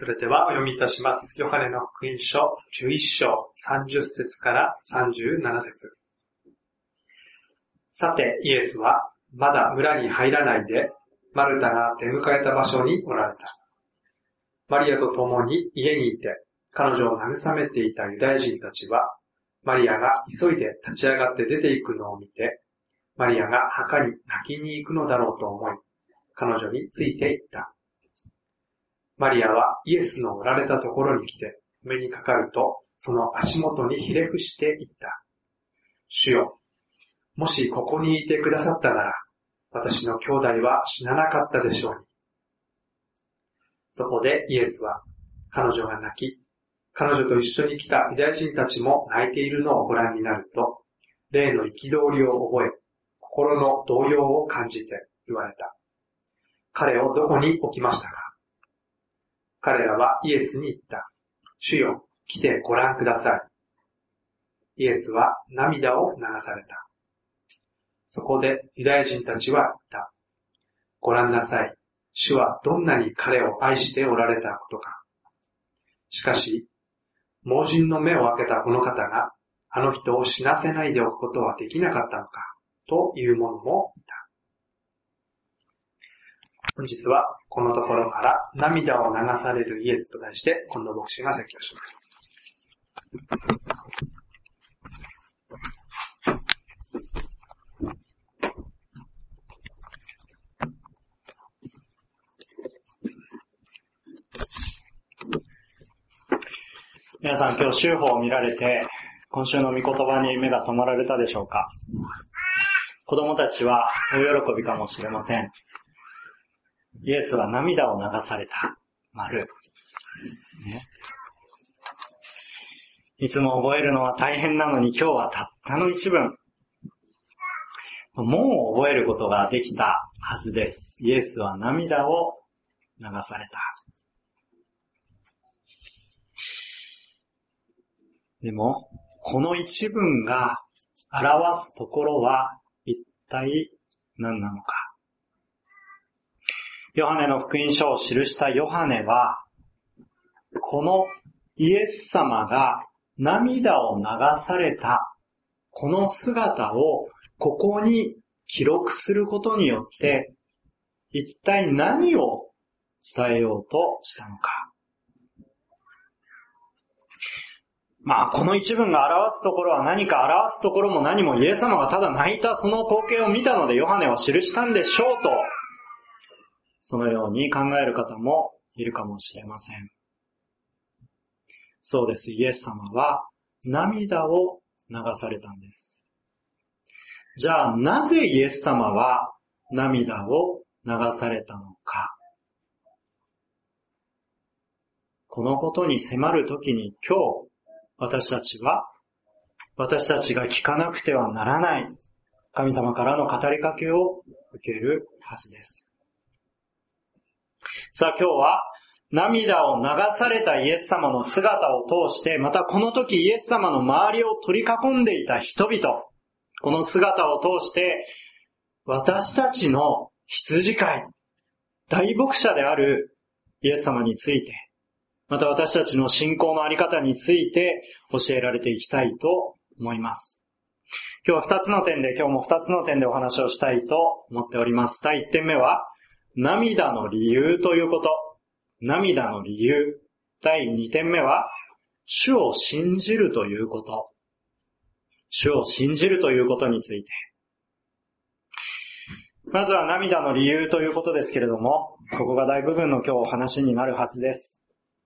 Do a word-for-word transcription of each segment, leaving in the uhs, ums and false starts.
それではお読みいたします。ヨハネの福音書じゅういっ章さんじゅっ節からさんじゅうなな節。さてイエスはまだ村に入らないで、マルタが出迎えた場所におられた。マリアと共に家にいて、彼女を慰めていたユダヤ人たちは、マリアが急いで立ち上がって出て行くのを見て、マリアが墓に泣きに行くのだろうと思い、彼女について行った。マリアはイエスのおられたところに来て、目にかかると、その足元にひれ伏して言った。主よ、もしここにいてくださったなら、私の兄弟は死ななかったでしょうに。そこでイエスは、彼女が泣き、彼女と一緒に来たユダヤ人たちも泣いているのをご覧になると、霊の憤りを覚え、心の動揺を感じて言われた。彼をどこに置きましたか？彼らはイエスに言った。主よ、来てご覧ください。イエスは涙を流された。そこでユダヤ人たちは言った。ご覧なさい。主はどんなに彼を愛しておられたことか。しかし、盲人の目を開けたこの方が、あの人を死なせないでおくことはできなかったのか、という者もいた。本日はこのところから涙を流されるイエスと題して近藤牧師が説教します。 皆さん今日週報を見られて今週の御言葉に目が留まられたでしょうか？子供たちは大喜びかもしれません。イエスは涙を流された。丸。ね、いつも覚えるのは大変なのに今日はたったの一文。もう覚えることができたはずです。イエスは涙を流された。でも、この一文が表すところは一体何なのか。ヨハネの福音書を記したヨハネは、このイエス様が涙を流されたこの姿をここに記録することによって、一体何を伝えようとしたのか。まあ、この一文が表すところは何か表すところも何もイエス様がただ泣いたその光景を見たのでヨハネは記したんでしょうと、そのように考える方もいるかもしれません。そうです。イエス様は涙を流されたんです。じゃあなぜイエス様は涙を流されたのか。このことに迫るときに今日私たちは私たちが聞かなくてはならない神様からの語りかけを受けるはずです。さあ今日は涙を流されたイエス様の姿を通して、またこの時イエス様の周りを取り囲んでいた人々、この姿を通して私たちの羊飼い、大牧者であるイエス様について、また私たちの信仰のあり方について教えられていきたいと思います。今日は二つの点で、今日も二つの点でお話をしたいと思っております。第一点目は、涙の理由ということ。涙の理由。第二点目は、主を信じるということ。主を信じるということについて。まずは涙の理由ということですけれども、ここが大部分の今日お話になるはずです。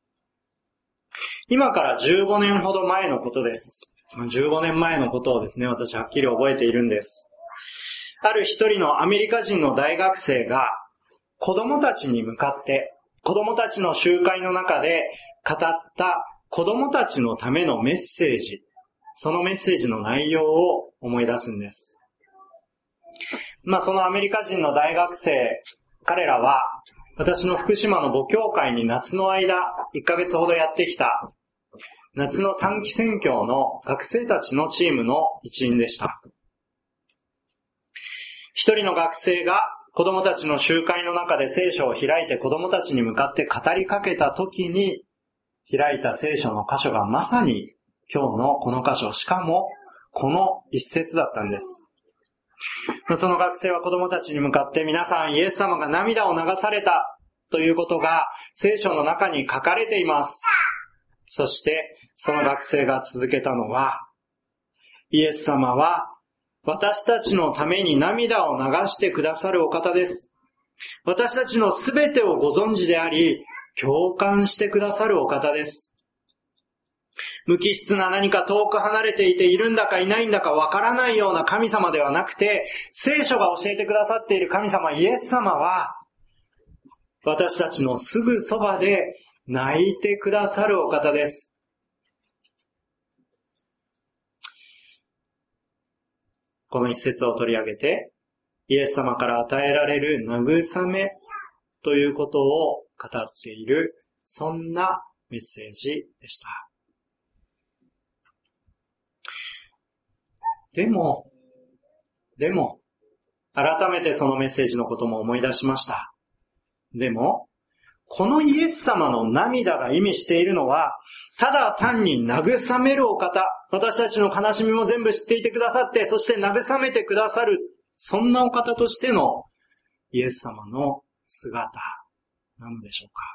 今からじゅうごねんほど前のことです。じゅうごねんまえのことをですね、私はっきり覚えているんです。ある一人のアメリカ人の大学生が子供たちに向かって、子供たちの集会の中で語った子供たちのためのメッセージ、そのメッセージの内容を思い出すんです。まあそのアメリカ人の大学生、彼らは私の福島の母教会に夏の間いっかげつほどやってきた夏の短期宣教の学生たちのチームの一員でした。一人の学生が子供たちの集会の中で聖書を開いて子供たちに向かって語りかけた時に開いた聖書の箇所がまさに今日のこの箇所、しかもこの一節だったんです。その学生は子供たちに向かって皆さんイエス様が涙を流されたということが聖書の中に書かれています。そしてその学生が続けたのは、イエス様は私たちのために涙を流してくださるお方です。私たちのすべてをご存知であり、共感してくださるお方です。無機質な何か遠く離れていているんだかいないんだかわからないような神様ではなくて、聖書が教えてくださっている神様イエス様は、私たちのすぐそばで泣いてくださるお方です。この一節を取り上げて、イエス様から与えられる慰めということを語っている、そんなメッセージでした。でも、でも、改めてそのメッセージのことも思い出しました。でも、このイエス様の涙が意味しているのは、ただ単に慰めるお方、私たちの悲しみも全部知っていてくださって、そして慰めてくださる、そんなお方としてのイエス様の姿なのでしょうか。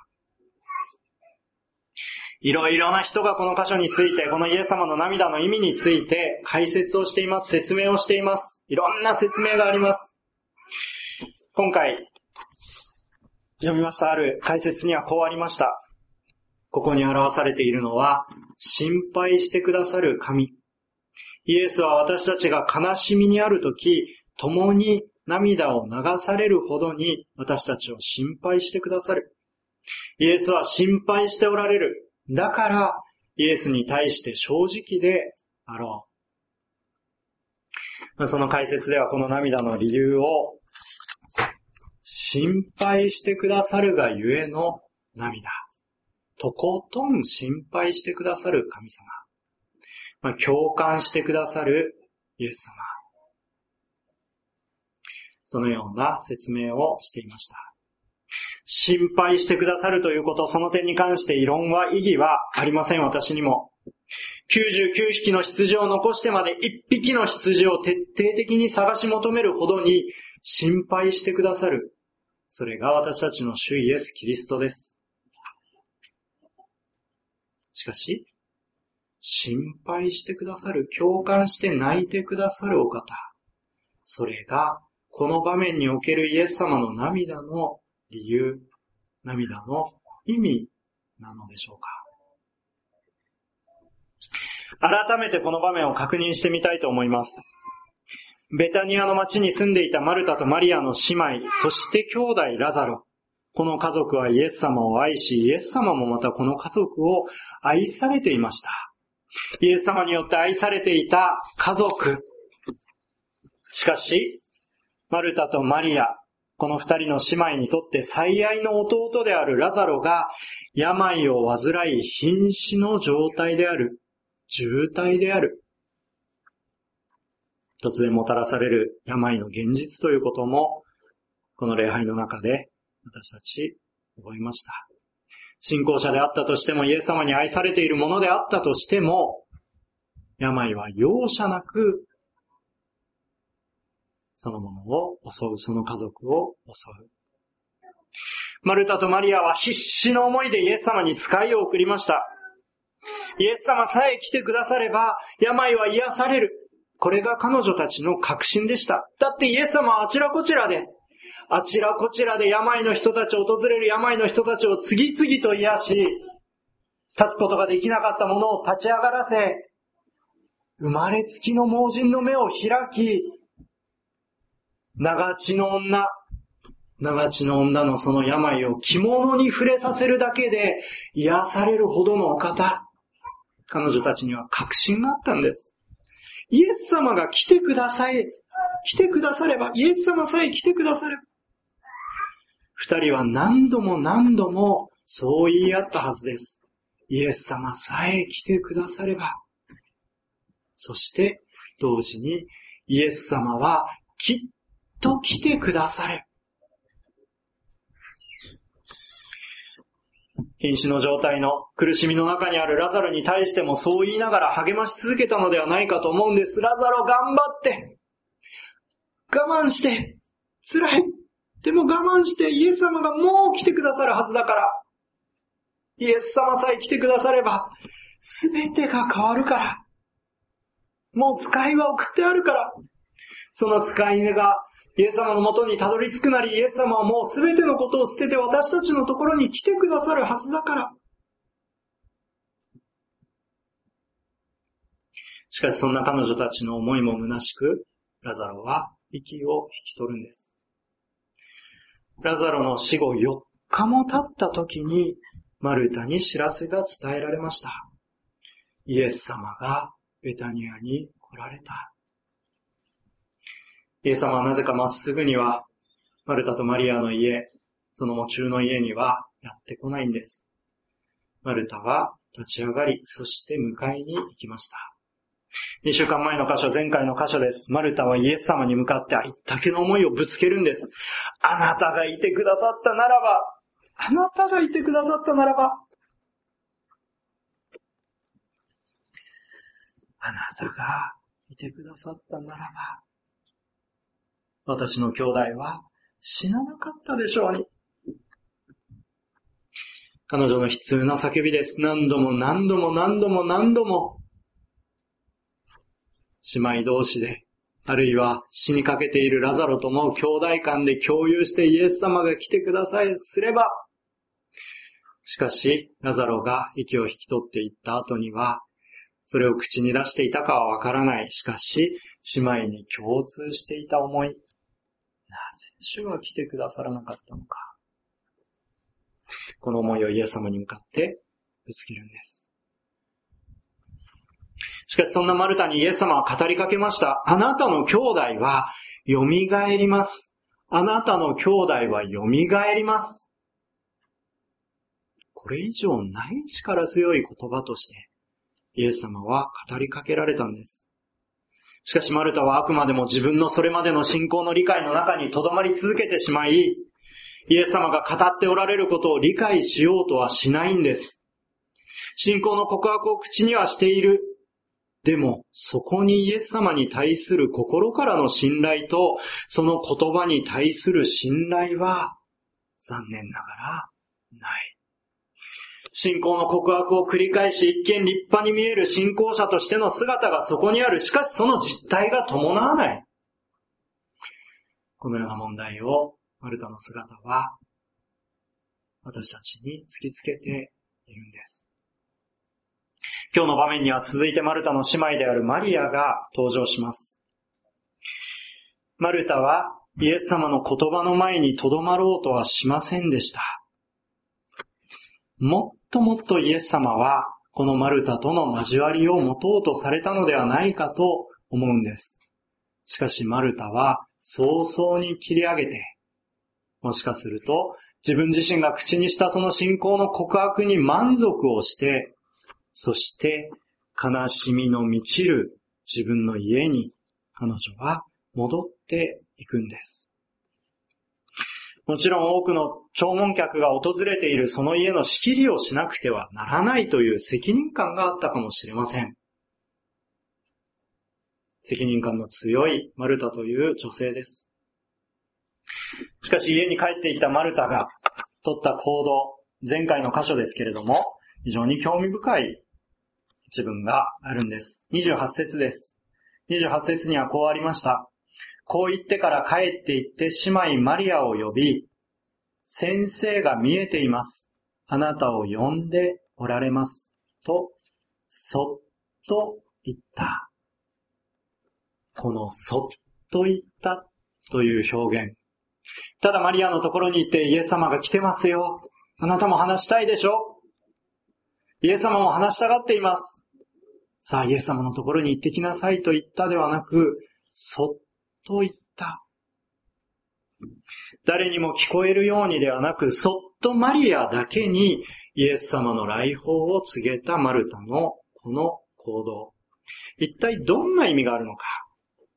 いろいろな人がこの箇所について、このイエス様の涙の意味について解説をしています。説明をしています。いろんな説明があります。今回読みましたある解説にはこうありました。ここに表されているのは、心配してくださる神。イエスは私たちが悲しみにあるとき、共に涙を流されるほどに私たちを心配してくださる。イエスは心配しておられる。だから、イエスに対して正直であろう。その解説ではこの涙の理由を、心配してくださるがゆえの涙。とことん心配してくださる神様。まあ、共感してくださるイエス様。そのような説明をしていました。心配してくださるということ、その点に関して異論は意義はありません、私にも。きゅうじゅうきゅうひきの羊を残してまでいっぴきの羊を徹底的に探し求めるほどに心配してくださる。それが私たちの主イエス・キリストです。しかし、心配してくださる、共感して泣いてくださるお方。それが、この場面におけるイエス様の涙の理由、涙の意味なのでしょうか。改めてこの場面を確認してみたいと思います。ベタニアの町に住んでいたマルタとマリアの姉妹、そして兄弟ラザロ。この家族はイエス様を愛し、イエス様もまたこの家族を愛されていました。イエス様によって愛されていた家族。しかし、マルタとマリア、この二人の姉妹にとって最愛の弟であるラザロが病を患い瀕死の状態である、重体である。突然もたらされる病の現実ということも、この礼拝の中で私たち覚えました。信仰者であったとしても、イエス様に愛されているものであったとしても、病は容赦なく、そのものを襲う、その家族を襲う。マルタとマリアは必死の思いでイエス様に仕えを送りました。イエス様さえ来てくだされば、病は癒される。これが彼女たちの確信でした。だってイエス様はあちらこちらで、あちらこちらで病の人たちを訪れる病の人たちを次々と癒し、立つことができなかったものを立ち上がらせ、生まれつきの盲人の目を開き、長血の女、長血の女のその病を着物に触れさせるだけで癒されるほどのお方。彼女たちには確信があったんです。イエス様が来てください、来てくだされば、イエス様さえ来てくだされば、二人は何度も何度もそう言い合ったはずです。イエス様さえ来てくだされば。そして同時にイエス様はきっと来てくださる。 瀕死の状態の苦しみの中にあるラザロに対してもそう言いながら励まし続けたのではないかと思うんです。ラザロ頑張って、我慢して、辛い。でも我慢してイエス様がもう来てくださるはずだから。イエス様さえ来てくだされば、すべてが変わるから。もう使いは送ってあるから。その使い目がイエス様のもとにたどり着くなり、イエス様はもうすべてのことを捨てて私たちのところに来てくださるはずだから。しかしそんな彼女たちの思いも虚しく、ラザロは息を引き取るんです。ラザロの死後よっかも経った時に、マルタに知らせが伝えられました。イエス様がベタニアに来られた。イエス様はなぜかまっすぐには、マルタとマリアの家、その喪中の家にはやってこないんです。マルタは立ち上がり、そして迎えに行きました。にしゅうかんまえの箇所、前回の箇所です。マルタはイエス様に向かってありったけの思いをぶつけるんです。あなたがいてくださったならば、あなたがいてくださったならば、あなたがいてくださったならば、私の兄弟は死ななかったでしょうに。彼女の悲痛な叫びです。何度も何度も何度も何度も、姉妹同士で、あるいは死にかけているラザロとも兄弟間で共有してイエス様が来てくださいすれば、しかしラザロが息を引き取っていった後には、それを口に出していたかはわからない。しかし姉妹に共通していた思い、なぜ主は来てくださらなかったのか。この思いをイエス様に向かってぶつけるんです。しかしそんなマルタにイエス様は語りかけました。あなたの兄弟は蘇ります。あなたの兄弟は蘇ります。これ以上ない力強い言葉としてイエス様は語りかけられたんです。しかしマルタはあくまでも自分のそれまでの信仰の理解の中に留まり続けてしまい、イエス様が語っておられることを理解しようとはしないんです。信仰の告白を口にはしている。でも、そこにイエス様に対する心からの信頼と、その言葉に対する信頼は、残念ながら、ない。信仰の告白を繰り返し、一見立派に見える信仰者としての姿がそこにある。しかし、その実態が伴わない。このような問題を、マルタの姿は、私たちに突きつけているんです。今日の場面には続いてマルタの姉妹であるマリアが登場します。マルタはイエス様の言葉の前に留まろうとはしませんでした。もっともっとイエス様はこのマルタとの交わりを持とうとされたのではないかと思うんです。しかしマルタは早々に切り上げて、もしかすると自分自身が口にしたその信仰の告白に満足をして、そして悲しみの満ちる自分の家に彼女は戻っていくんです。もちろん多くの弔問客が訪れているその家の仕切りをしなくてはならないという責任感があったかもしれません。責任感の強いマルタという女性です。しかし家に帰ってきたマルタが取った行動、前回の箇所ですけれども、非常に興味深い一文があるんです。にじゅうはち節です。にじゅうはち節にはこうありました。こう言ってから帰って行って姉妹マリアを呼び、先生が見えています。あなたを呼んでおられます。と、そっと言った。このそっと言ったという表現。ただマリアのところに行ってイエス様が来てますよ。あなたも話したいでしょ。イエス様も話したがっています。さあイエス様のところに行ってきなさいと言ったではなく、そっと言った。誰にも聞こえるようにではなく、そっとマリアだけにイエス様の来訪を告げたマルタのこの行動。一体どんな意味があるのか。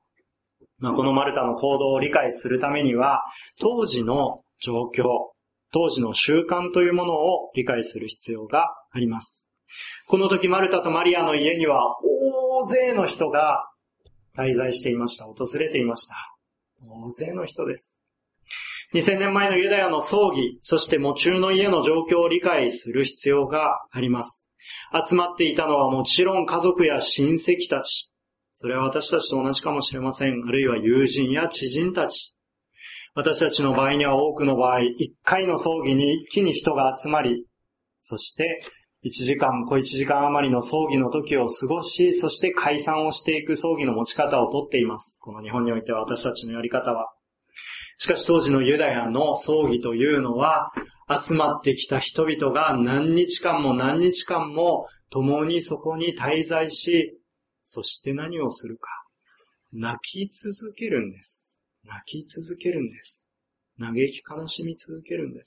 まあ、このマルタの行動を理解するためには、当時の状況、 当時の習慣というものを理解する必要があります。この時マルタとマリアの家には大勢の人が滞在していました。訪れていました。大勢の人です。にせんねんまえのユダヤの葬儀、そして喪中の家の状況を理解する必要があります。集まっていたのはもちろん家族や親戚たち。それは私たちと同じかもしれません。あるいは友人や知人たち。私たちの場合には多くの場合、一回の葬儀に一気に人が集まり、そして一時間、小一時間余りの葬儀の時を過ごし、そして解散をしていく葬儀の持ち方をとっています。この日本においては私たちのやり方は。しかし当時のユダヤの葬儀というのは、集まってきた人々が何日間も何日間も共にそこに滞在し、そして何をするか。泣き続けるんです。泣き続けるんです。嘆き悲しみ続けるんです。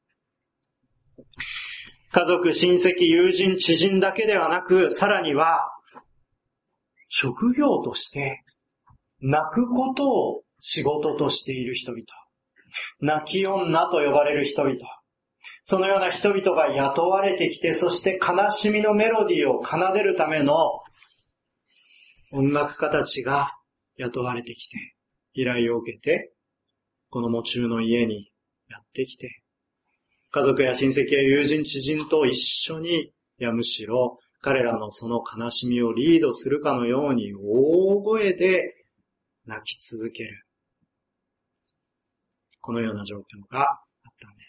家族、親戚、友人、知人だけではなく、さらには、職業として泣くことを仕事としている人々。泣き女と呼ばれる人々。そのような人々が雇われてきて、そして悲しみのメロディーを奏でるための音楽家たちが雇われてきて、依頼を受けて、この喪中の家にやってきて、家族や親戚や友人、知人と一緒に、いやむしろ彼らのその悲しみをリードするかのように大声で泣き続ける。このような状況があったんです。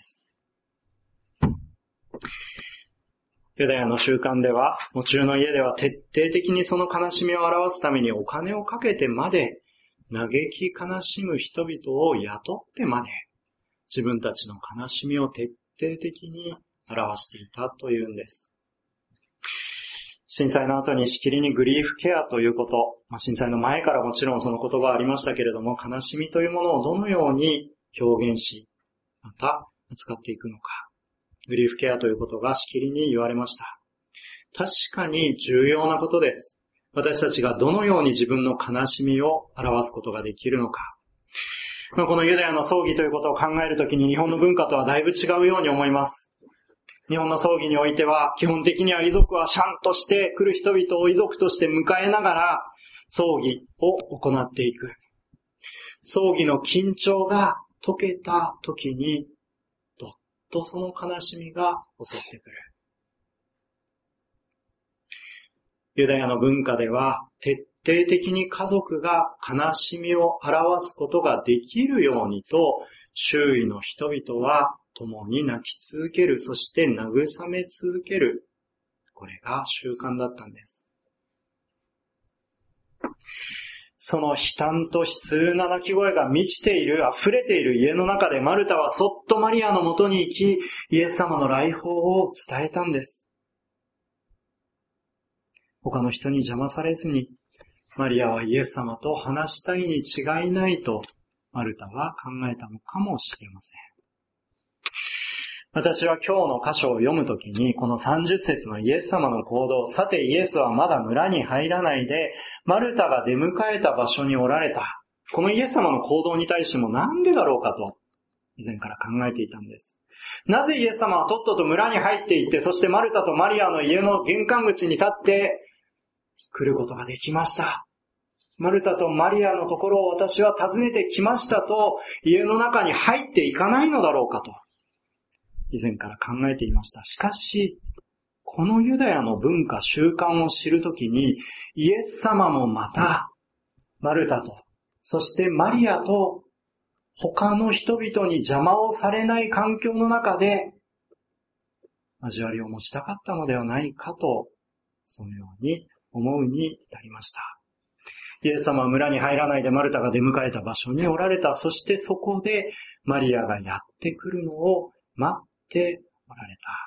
ユダヤの習慣では、喪中の家では徹底的にその悲しみを表すためにお金をかけてまで、嘆き悲しむ人々を雇ってまで、自分たちの悲しみを徹底的に表していたというんです。震災の後にしきりにグリーフケアということ、まあ、震災の前からもちろんその言葉はありましたけれども、悲しみというものをどのように表現し、また扱っていくのか。グリーフケアということがしきりに言われました。確かに重要なことです。私たちがどのように自分の悲しみを表すことができるのか。まあ、このユダヤの葬儀ということを考えるときに日本の文化とはだいぶ違うように思います。日本の葬儀においては基本的には遺族はシャンとして来る人々を遺族として迎えながら葬儀を行っていく。葬儀の緊張が解けたときにどっとその悲しみが襲ってくる。ユダヤの文化では徹底的に家族が悲しみを表すことができるようにと周囲の人々は共に泣き続ける、そして慰め続ける。これが習慣だったんです。その悲嘆と悲痛な泣き声が満ちている、溢れている家の中でマルタはそっとマリアのもとに行き、イエス様の来訪を伝えたんです。他の人に邪魔されずに、マリアはイエス様と話したいに違いないと、マルタは考えたのかもしれません。私は今日の箇所を読むときに、このさんじゅっ節のイエス様の行動、さてイエスはまだ村に入らないで、マルタが出迎えた場所におられた。このイエス様の行動に対してもなんでだろうかと、以前から考えていたんです。なぜイエス様はとっとと村に入っていって、そしてマルタとマリアの家の玄関口に立って来ることができました。マルタとマリアのところを私は訪ねてきましたと、家の中に入っていかないのだろうかと、以前から考えていました。しかし、このユダヤの文化習慣を知るときに、イエス様もまた、マルタと、そしてマリアと、他の人々に邪魔をされない環境の中で、交わりを持ちたかったのではないかと、そのように思うに至りました。イエス様は村に入らないでマルタが出迎えた場所におられた。そしてそこでマリアがやってくるのを待っておられた。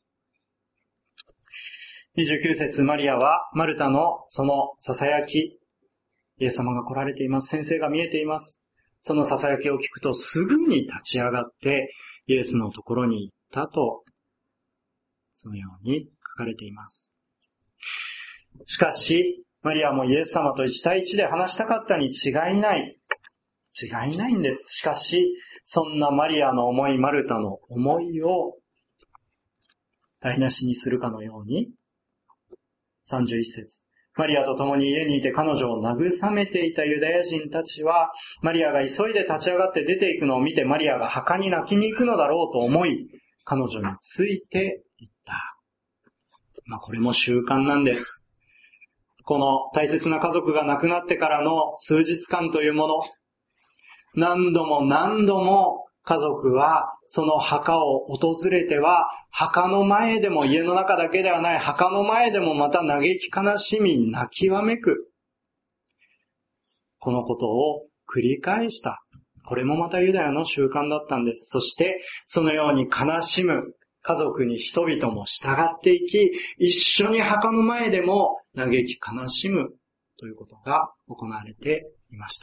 にじゅうきゅう節、マリアはマルタのその囁き、イエス様が来られています。先生が見えています。その囁きを聞くとすぐに立ち上がってイエスのところに行ったと、そのように書かれています。しかし、マリアもイエス様と一対一で話したかったに違いない。違いないんです。しかし、 そんなマリアの思い、マルタの思いを台無しにするかのように、さんじゅういっ節。マリアと共に家にいて彼女を慰めていたユダヤ人たちは、マリアが急いで立ち上がって出ていくのを見て、マリアが墓に泣きに行くのだろうと思い、彼女について行った。まあこれも習慣なんです。この大切な家族が亡くなってからの数日間というもの、何度も何度も家族はその墓を訪れては、墓の前でも家の中だけではない墓の前でもまた嘆き悲しみ泣きわめく。このことを繰り返した。これもまたユダヤの習慣だったんです。そしてそのように悲しむ家族に人々も従っていき、一緒に墓の前でも嘆き悲しむということが行われていました。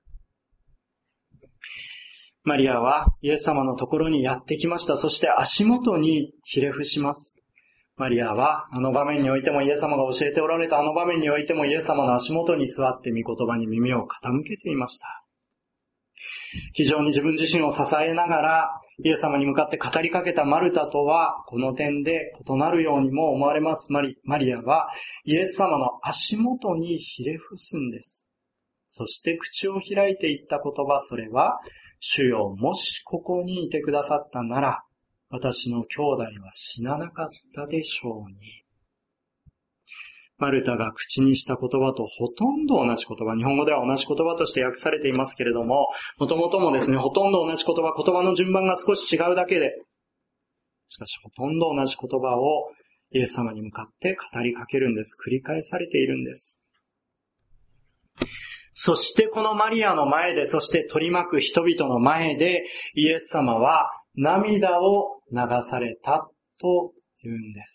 マリアはイエス様のところにやってきました。そして足元にひれ伏します。マリアはあの場面においても、イエス様が教えておられたあの場面においても、イエス様の足元に座って御言葉に耳を傾けていました。非常に自分自身を支えながらイエス様に向かって語りかけたマルタとはこの点で異なるようにも思われます。マリ、マリアはイエス様の足元にひれ伏すんです。そして口を開いて言った言葉、それは、主よ、もしここにいてくださったなら、私の兄弟は死ななかったでしょうに。マルタが口にした言葉とほとんど同じ言葉、日本語では同じ言葉として訳されていますけれども、もともともですね、ほとんど同じ言葉、言葉の順番が少し違うだけで、しかしほとんど同じ言葉をイエス様に向かって語りかけるんです。繰り返されているんです。そしてこのマリアの前で、そして取り巻く人々の前で、イエス様は涙を流されたと言うんです。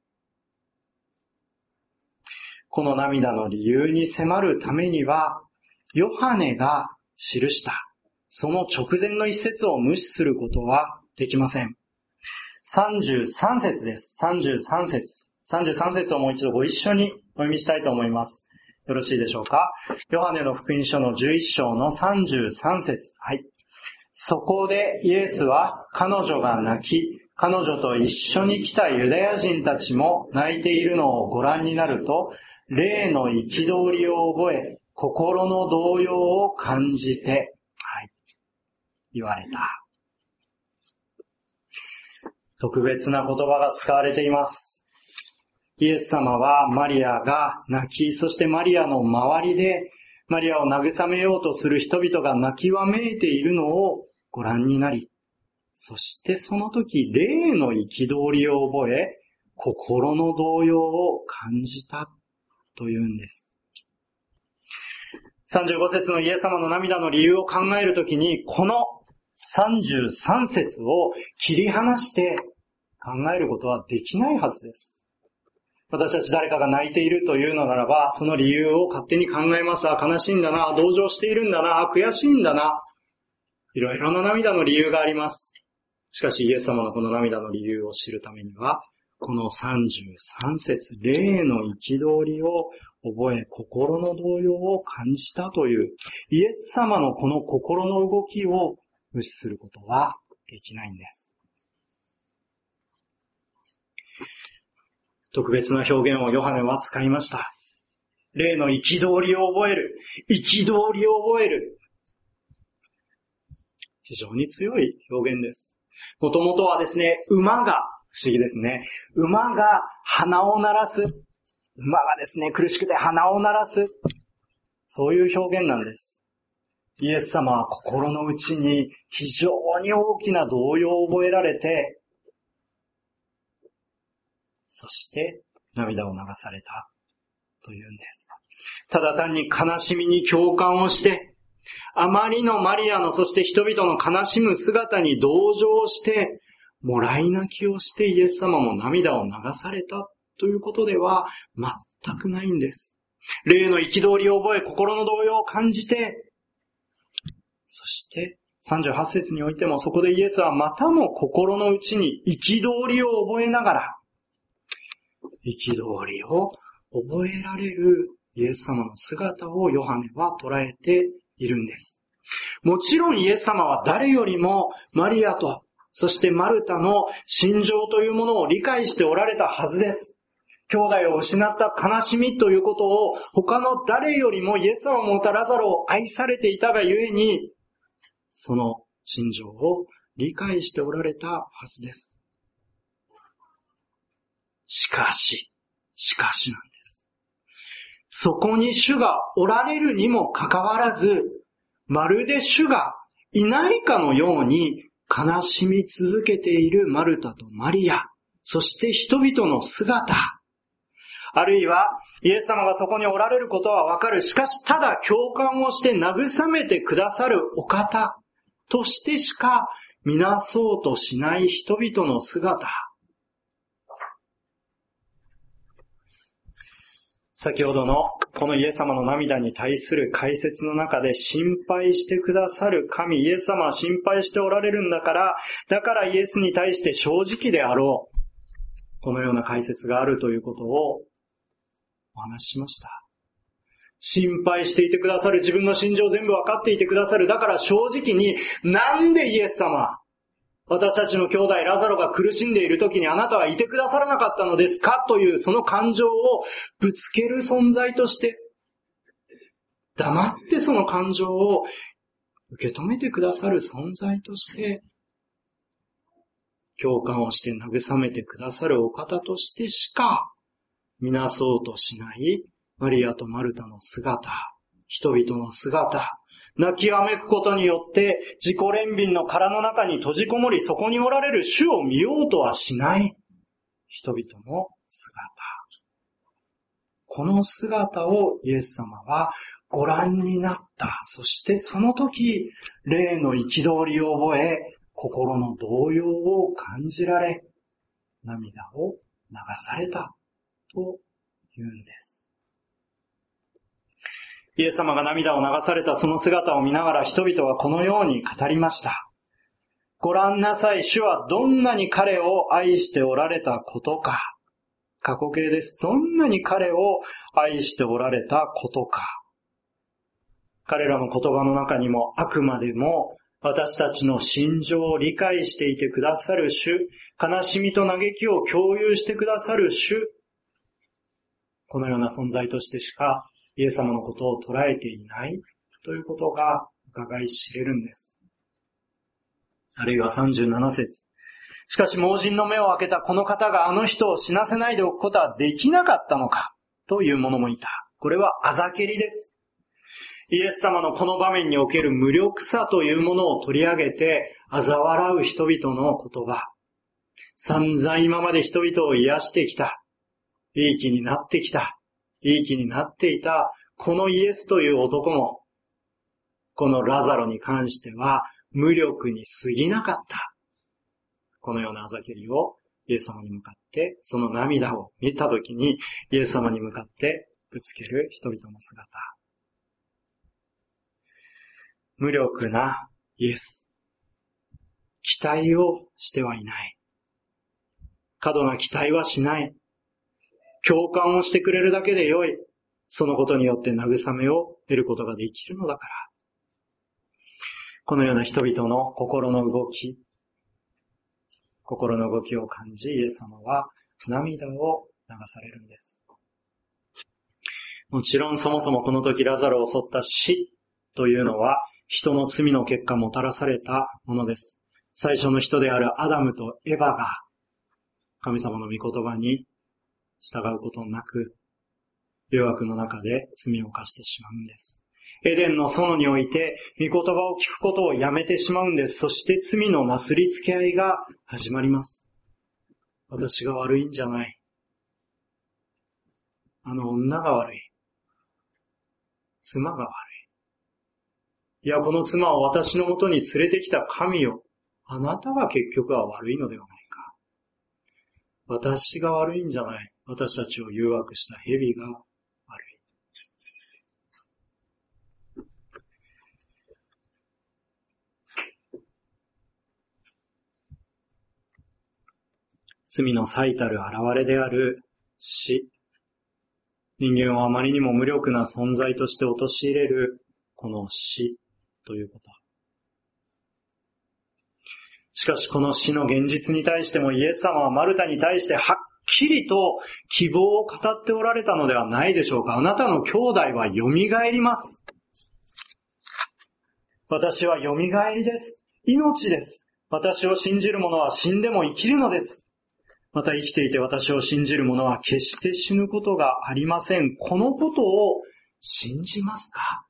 この涙の理由に迫るためには、ヨハネが記した、その直前の一節を無視することはできません。さんじゅうさん節です。さんじゅうさん節。さんじゅうさん節をもう一度ご一緒にお読みしたいと思います。よろしいでしょうか。ヨハネの福音書のじゅういっ章のさんじゅうさん節。はい。そこでイエスは彼女が泣き、彼女と一緒に来たユダヤ人たちも泣いているのをご覧になると、霊の憤りを覚え、心の動揺を感じて、はい、言われた。特別な言葉が使われています。イエス様はマリアが泣き、そしてマリアの周りで、マリアを慰めようとする人々が泣きわめいているのをご覧になり、そしてその時、霊の憤りを覚え、心の動揺を感じたというんです。さんじゅうご節のイエス様の涙の理由を考えるときに、このさんじゅうさん節を切り離して考えることはできないはずです。私たち誰かが泣いているというのならば、その理由を勝手に考えます。あ、悲しいんだな、同情しているんだな、あ、悔しいんだな。いろいろな涙の理由があります。しかしイエス様のこの涙の理由を知るためには、このさんじゅうさん節、霊の憤りを覚え、心の動揺を感じたという、イエス様のこの心の動きを無視することはできないんです。特別な表現をヨハネは使いました。霊の憤りを覚える。憤りを覚える。非常に強い表現です。もともとはですね、馬が、不思議ですね。馬が鼻を鳴らす。馬がですね、苦しくて鼻を鳴らす。そういう表現なんです。イエス様は心の内に非常に大きな動揺を覚えられて、そして涙を流されたというんです。ただ単に悲しみに共感をして、あまりのマリアのそして人々の悲しむ姿に同情して、もらい泣きをしてイエス様も涙を流されたということでは全くないんです。霊の憤りを覚え、心の動揺を感じて、そしてさんじゅうはち節においてもそこでイエスはまたも心の内に憤りを覚えながら、憤りを覚えられるイエス様の姿をヨハネは捉えているんです。 もちろんイエス様は誰よりもマリアと、そしてマルタの心情というものを理解しておられたはずです。兄弟を失った悲しみということを他の誰よりもイエス様を持ったラザロを愛されていたがゆえに、その心情を理解しておられたはずです。しかし、しかしなんです。そこに主がおられるにもかかわらず、まるで主がいないかのように悲しみ続けているマルタとマリア、そして人々の姿、あるいはイエス様がそこにおられることはわかる。しかし、ただ共感をして慰めてくださるお方としてしか見なそうとしない人々の姿。先ほどのこのイエス様の涙に対する解説の中で、心配してくださる神、イエス様は心配しておられるんだから、だからイエスに対して正直であろう。このような解説があるということをお話ししました。心配していてくださる、自分の心情を全部わかっていてくださる。だから正直に、なんでイエス様、私たちの兄弟ラザロが苦しんでいる時にあなたはいてくださらなかったのですかというその感情をぶつける存在として、黙ってその感情を受け止めてくださる存在として、共感をして慰めてくださるお方としてしか見なそうとしないマリアとマルタの姿、人々の姿、泣きわめくことによって自己憐憫の殻の中に閉じこもり、そこにおられる主を見ようとはしない人々の姿。この姿をイエス様はご覧になった。そしてその時、霊の憤りを覚え、心の動揺を感じられ、涙を流されたと言うんです。イエス様が涙を流されたその姿を見ながら人々はこのように語りました。ご覧なさい、主はどんなに彼を愛しておられたことか。過去形です。どんなに彼を愛しておられたことか。彼らの言葉の中にもあくまでも私たちの心情を理解していてくださる主、悲しみと嘆きを共有してくださる主、このような存在としてしかイエス様のことを捉えていないということが伺い知れるんです。あるいはさんじゅうなな節。しかし盲人の目を開けたこの方があの人を死なせないでおくことはできなかったのかという者もいた。これはあざけりです。イエス様のこの場面における無力さというものを取り上げて嘲笑う人々の言葉。散々今まで人々を癒してきた。いい気になってきた。いい気になっていたこのイエスという男も、このラザロに関しては無力に過ぎなかった。このようなあざけりをイエス様に向かって、その涙を見たときにイエス様に向かってぶつける人々の姿。無力なイエス。期待をしてはいない。過度な期待はしない。共感をしてくれるだけでよい。そのことによって慰めを得ることができるのだから。このような人々の心の動き、心の動きを感じ、イエス様は涙を流されるんです。もちろんそもそもこの時ラザロを襲った死というのは人の罪の結果もたらされたものです。最初の人であるアダムとエヴァが神様の御言葉に従うことなく、誘惑の中で罪を犯してしまうんです。エデンの園において、御言葉を聞くことをやめてしまうんです。そして罪のなすりつけ合いが始まります。私が悪いんじゃない。あの女が悪い。妻が悪い。いや、この妻を私のもとに連れてきた神よ。あなたが結局は悪いのではないか。私が悪いんじゃない。私たちを誘惑した蛇が悪い。罪の最たる現れである死。人間をあまりにも無力な存在として陥れるこの死。 ということ。しかしこの死の現実に対してもイエス様はマルタに対してはっきりと希望を語っておられたのではないでしょうか。あなたの兄弟は蘇ります。私は蘇りです。命です。私を信じる者は死んでも生きるのです。また生きていて私を信じる者は決して死ぬことがありません。このことを信じますか？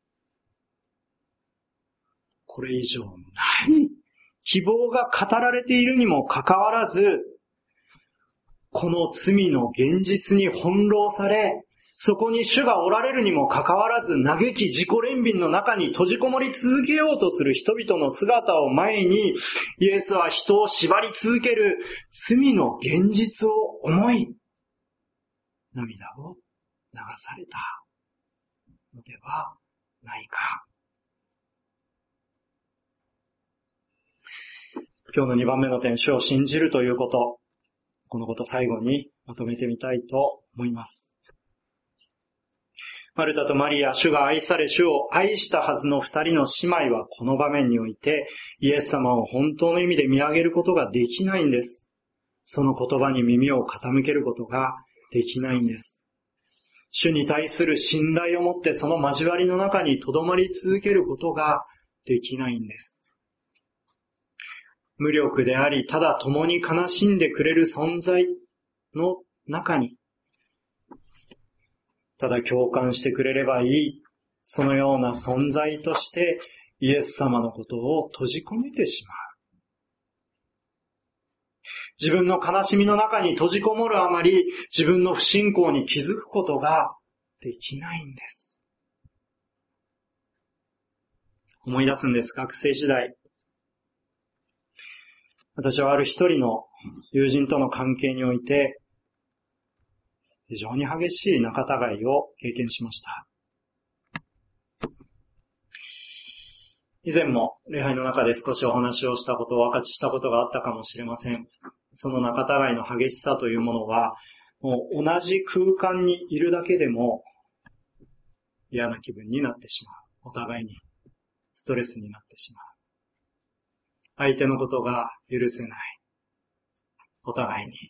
これ以上ない希望が語られているにもかかわらず、この罪の現実に翻弄され、そこに主がおられるにもかかわらず、嘆き自己憐憫の中に閉じこもり続けようとする人々の姿を前に、イエスは人を縛り続ける罪の現実を思い、涙を流されたのではないか。今日のにばんめの点、主を信じるということ、このこと最後にまとめてみたいと思います。マルタとマリア、主が愛され、主を愛したはずの二人の姉妹はこの場面において、イエス様を本当の意味で見上げることができないんです。その言葉に耳を傾けることができないんです。主に対する信頼を持ってその交わりの中に留まり続けることができないんです。無力であり、ただ共に悲しんでくれる存在の中に、ただ共感してくれればいい、そのような存在としてイエス様のことを閉じ込めてしまう。自分の悲しみの中に閉じこもるあまり、自分の不信仰に気づくことができないんです。思い出すんです、学生時代。私はある一人の友人との関係において、非常に激しい仲違いを経験しました。以前も礼拝の中で少しお話をしたことを分かちしたことがあったかもしれません。その仲違いの激しさというものは、もう同じ空間にいるだけでも嫌な気分になってしまう。お互いにストレスになってしまう。相手のことが許せない。お互いに。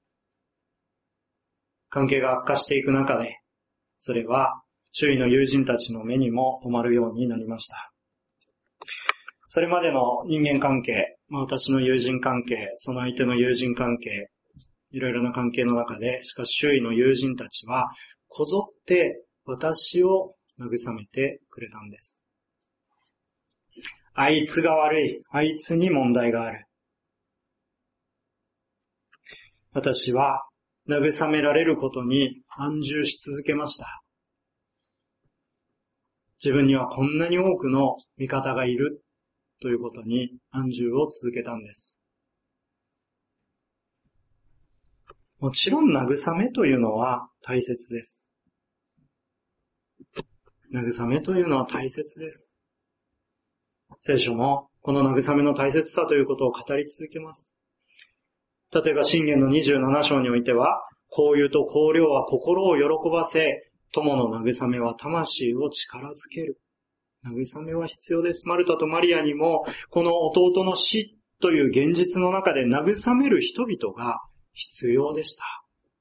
関係が悪化していく中で、それは周囲の友人たちの目にも留まるようになりました。それまでの人間関係、まあ、私の友人関係、その相手の友人関係、いろいろな関係の中で、しかし周囲の友人たちは、こぞって私を慰めてくれたんです。あいつが悪い、あいつに問題がある。私は慰められることに安住し続けました。自分にはこんなに多くの味方がいるということに安住を続けたんです。もちろん慰めというのは大切です。慰めというのは大切です。聖書もこの慰めの大切さということを語り続けます。例えば箴言のにじゅうなな章においては、香油と香料は心を喜ばせ、友の慰めは魂を力づける。慰めは必要です。マルタとマリアにも、この弟の死という現実の中で慰める人々が必要でした。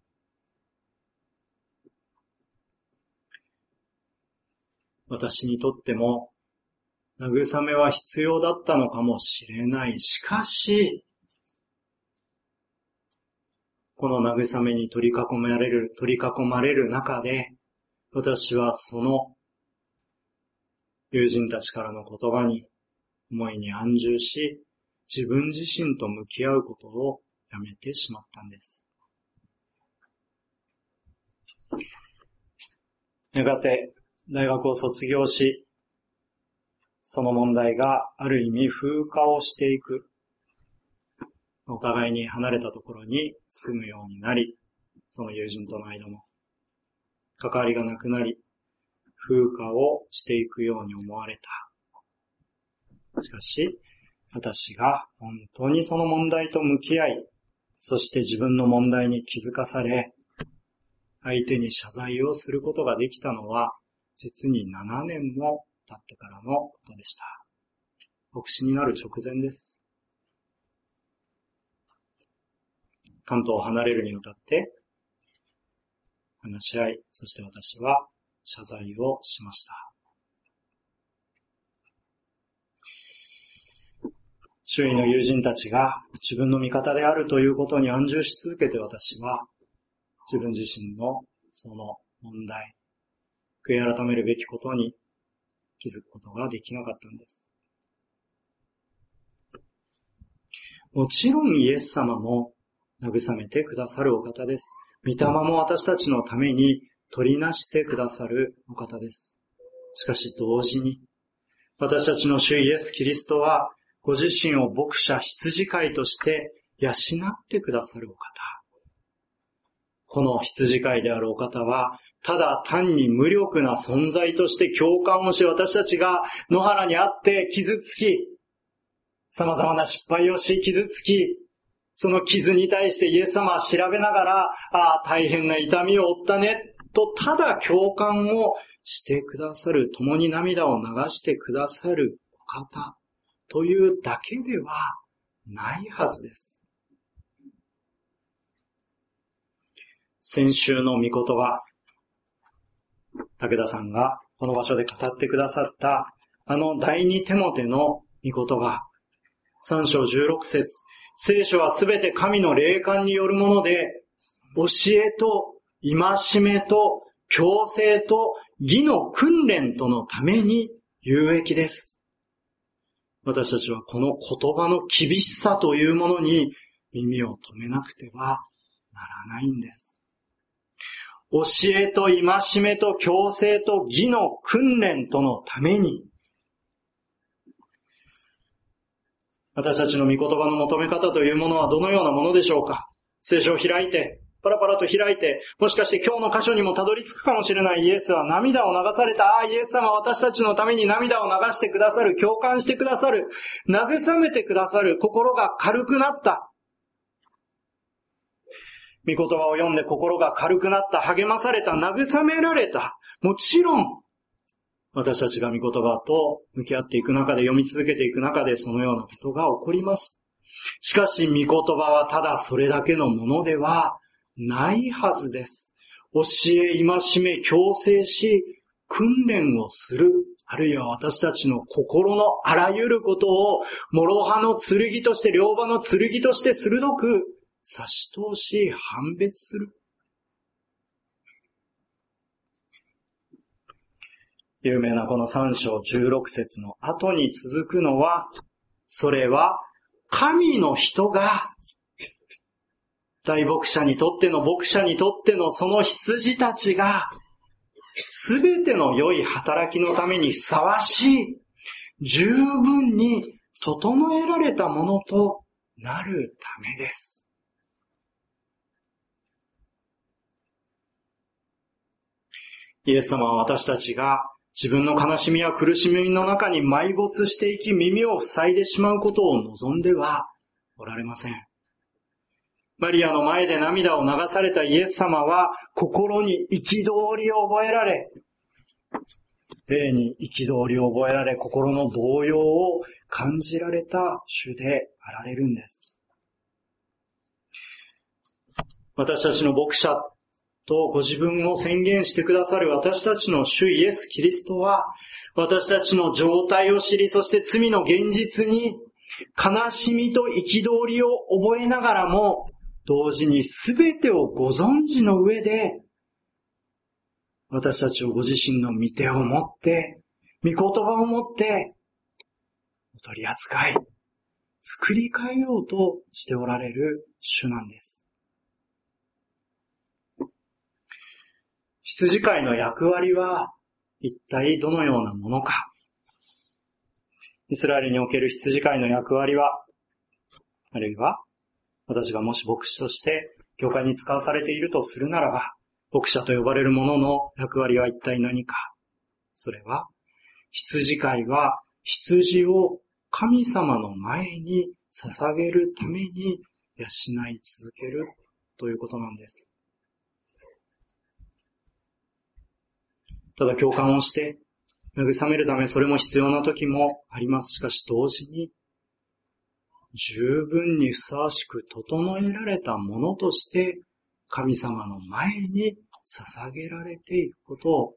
私にとっても、慰めは必要だったのかもしれない。しかし、この慰めに取り囲まれる、取り囲まれる中で、私はその友人たちからの言葉に、思いに安住し、自分自身と向き合うことをやめてしまったんです。やがて大学を卒業し、その問題がある意味風化をしていく。お互いに離れたところに住むようになり、その友人との間も関わりがなくなり、風化をしていくように思われた。しかし、私が本当にその問題と向き合い、そして自分の問題に気づかされ、相手に謝罪をすることができたのは、実にななねんも経ってからのことでした。牧師になる直前です。関東を離れるにあたって、話し合い、そして私は謝罪をしました。周囲の友人たちが自分の味方であるということに安住し続けて、私は自分自身のその問題、悔い改めるべきことに気づくことができなかったんです。もちろんイエス様も慰めてくださるお方です。御霊も私たちのために取りなしてくださるお方です。しかし同時に、私たちの主イエス・キリストは、ご自身を牧者羊飼いとして養ってくださるお方。この羊飼いであるお方は、ただ単に無力な存在として共感をし、私たちが野原にあって傷つき、様々な失敗をし傷つき、その傷に対してイエス様は調べながら、ああ、大変な痛みを負ったね、とただ共感をしてくださる、共に涙を流してくださるお方というだけではないはずです。先週の御言葉、武田さんがこの場所で語ってくださったあの第二テモテの御言葉、さん章じゅうろく節、聖書はすべて神の霊感によるもので、教えと戒めと矯正と義の訓練とのために有益です。私たちはこの言葉の厳しさというものに耳を止めなくてはならないんです。教えと戒めと矯正と義の訓練とのために、私たちの御言葉の求め方というものはどのようなものでしょうか。聖書を開いて、パラパラと開いて、もしかして今日の箇所にもたどり着くかもしれないイエスは涙を流された。ああ、イエス様は私たちのために涙を流してくださる、共感してくださる、慰めてくださる、心が軽くなった。御言葉を読んで心が軽くなった、励まされた、慰められた。もちろん、私たちが御言葉と向き合っていく中で、読み続けていく中で、そのようなことが起こります。しかし、御言葉はただそれだけのものではないはずです。教え、戒め、矯正し、訓練をする。あるいは私たちの心のあらゆることを、諸刃の剣として、両刃の剣として鋭く差し通し、判別する。有名なこのさん章じゅうろく節の後に続くのは、それは神の人が大牧者にとっての牧者にとってのその羊たちがすべての良い働きのためにふさわしい、十分に整えられたものとなるためです。イエス様は私たちが自分の悲しみや苦しみの中に埋没していき、耳を塞いでしまうことを望んではおられません。マリアの前で涙を流されたイエス様は、心に憤りを覚えられ、霊に憤りを覚えられ、心の動揺を感じられた主であられるんです。私たちの牧者とご自分を宣言してくださる私たちの主イエス・キリストは、私たちの状態を知り、そして罪の現実に悲しみと憤りを覚えながらも、同時に全てをご存知の上で、私たちをご自身の御手を持って、御言葉を持って、取り扱い、作り変えようとしておられる主なんです。羊飼いの役割は一体どのようなものか。イスラエルにおける羊飼いの役割は、あるいは私がもし牧師として教会に使わされているとするならば、牧者と呼ばれる者の役割は一体何か。それは、羊飼いは羊を神様の前に捧げるために養い続けるということなんです。ただ共感をして、 慰めるためそれも必要な時もあります。しかし同時に、十分にふさわしく整えられたものとして神様の前に捧げられていくことを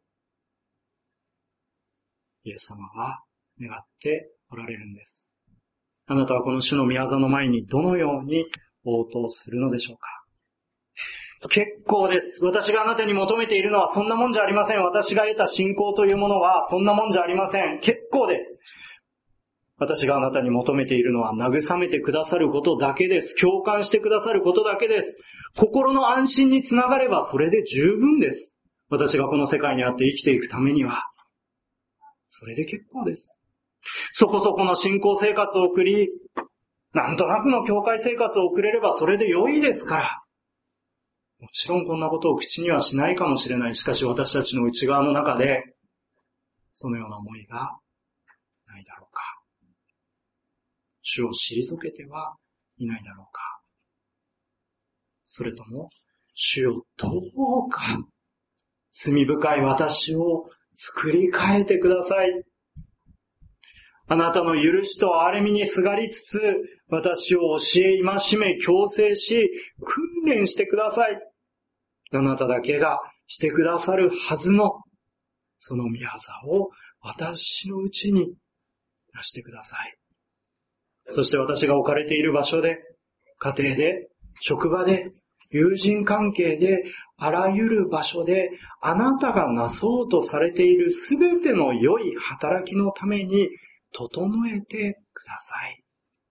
イエス様は願っておられるんです。あなたはこの主の御業の前にどのように応答するのでしょうか。結構です。私があなたに求めているのはそんなもんじゃありません。私が得た信仰というものはそんなもんじゃありません。結構です。私があなたに求めているのは慰めてくださることだけです。共感してくださることだけです。心の安心につながればそれで十分です。私がこの世界にあって生きていくためには、それで結構です。そこそこの信仰生活を送り、なんとなくの教会生活を送れればそれで良いですから。もちろんこんなことを口にはしないかもしれない。しかし私たちの内側の中で、そのような思いがないだろうか。主を退けてはいないだろうか。それとも、主よどうか、罪深い私を作り変えてください。あなたの許しと憐れみにすがりつつ、私を教え、戒め、強制し、訓練してください。あなただけがしてくださるはずの、その御業を私のうちになしてください。そして私が置かれている場所で、家庭で、職場で、友人関係で、あらゆる場所で、あなたがなそうとされているすべての良い働きのために、整えてください。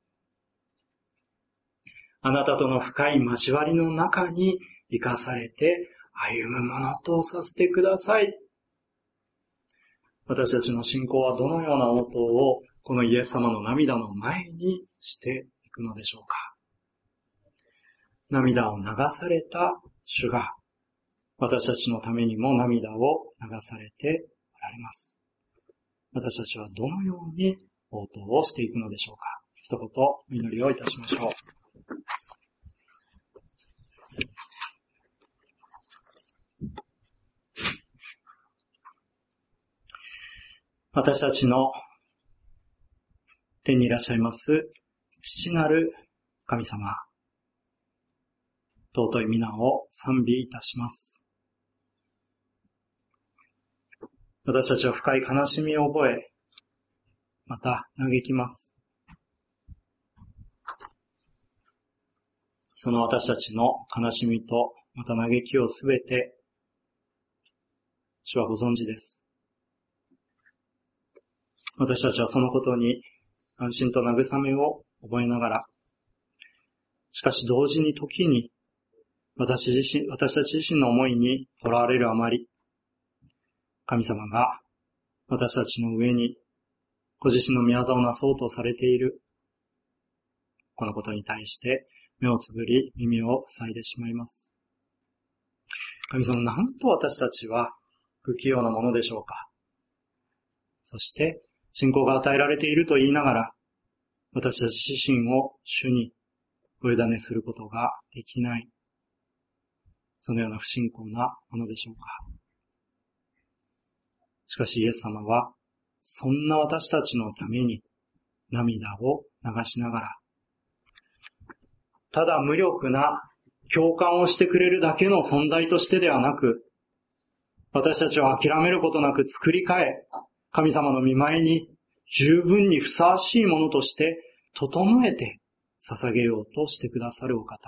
あなたとの深い交わりの中に生かされて歩むものとさせてください。私たちの信仰はどのような応答をこのイエス様の涙の前にしていくのでしょうか。涙を流された主が私たちのためにも涙を流されておられます。私たちはどのように応答をしていくのでしょうか。一言お祈りをいたしましょう。私たちの天にいらっしゃいます父なる神様、尊い皆を賛美いたします。私たちは深い悲しみを覚え、また嘆きます。その私たちの悲しみとまた嘆きをすべて主はご存知です。私たちはそのことに安心と慰めを覚えながら、しかし同時に時に私自身、私たち自身の思いにとらわれるあまり、神様が私たちの上にご自身の御業をなそうとされているこのことに対して目をつぶり耳を塞いでしまいます。神様、なんと私たちは不器用なものでしょうか。そして信仰が与えられていると言いながら、私たち自身を主にお委ねすることができない、そのような不信仰なものでしょうか。しかしイエス様は、そんな私たちのために涙を流しながら、ただ無力な共感をしてくれるだけの存在としてではなく、私たちを諦めることなく作り変え、神様の御前に十分にふさわしいものとして整えて捧げようとしてくださるお方。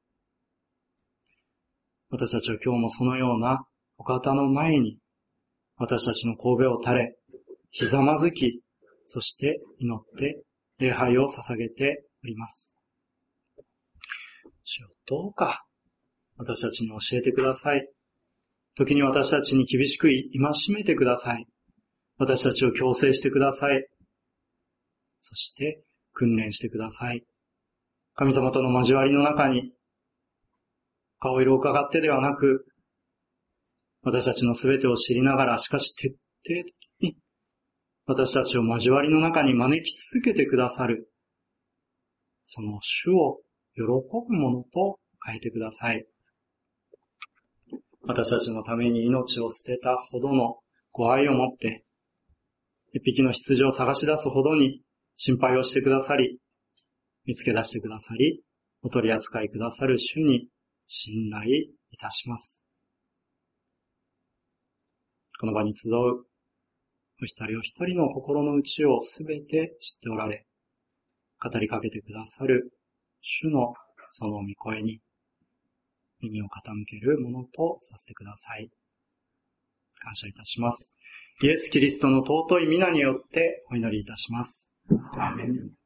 私たちは今日もそのようなお方の前に私たちの頭を垂れ、ひざまずき、そして祈って礼拝を捧げております。主よ、どうか私たちに教えてください。時に私たちに厳しく戒めてください。私たちを強制してください。そして訓練してください。神様との交わりの中に顔色を伺ってではなく、私たちのすべてを知りながら、しかし徹底的に私たちを交わりの中に招き続けてくださる、その主を喜ぶものと変えてください。私たちのために命を捨てたほどのご愛をもって、 一匹の羊を探し出すほどに心配をしてくださり、見つけ出してくださり、お取り扱いくださる主に信頼いたします。この場に集うお一人お一人の心の内をすべて知っておられ、語りかけてくださる主のその御声に耳を傾けるものとさせてください。感謝いたします。イエス・キリストの尊い皆によってお祈りいたします。アーメン。